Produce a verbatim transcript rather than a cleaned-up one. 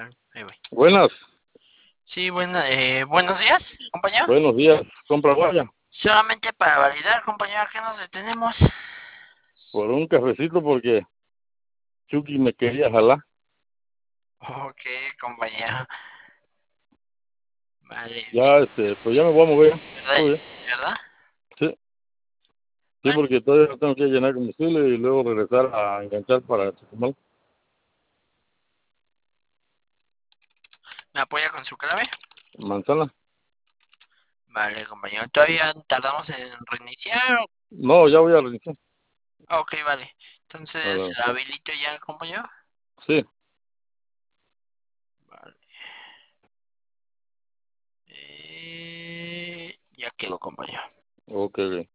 Ahí voy. Buenas, Sí, buena, eh, buenos días, compañero. buenos días. Compra guaya Solamente para validar, compañero, ¿a qué nos detenemos? por un cafecito porque Chucky me quería jalar. Ok, compañero. Vale, Ya, bien. este, pues ya me voy a mover. ¿Verdad? Todo bien. ¿Verdad? Sí, sí, Bueno, porque todavía tengo que llenar combustible y luego regresar a enganchar para Chetumal. ¿me apoya con su clave? Manzana. Vale, compañero. ¿Todavía tardamos en reiniciar? No, ya voy a reiniciar. Ok, vale. A Entonces, ver, habilito ya, compañero. sí, Vale. Eh, ya quedó, compañero. ok, ok.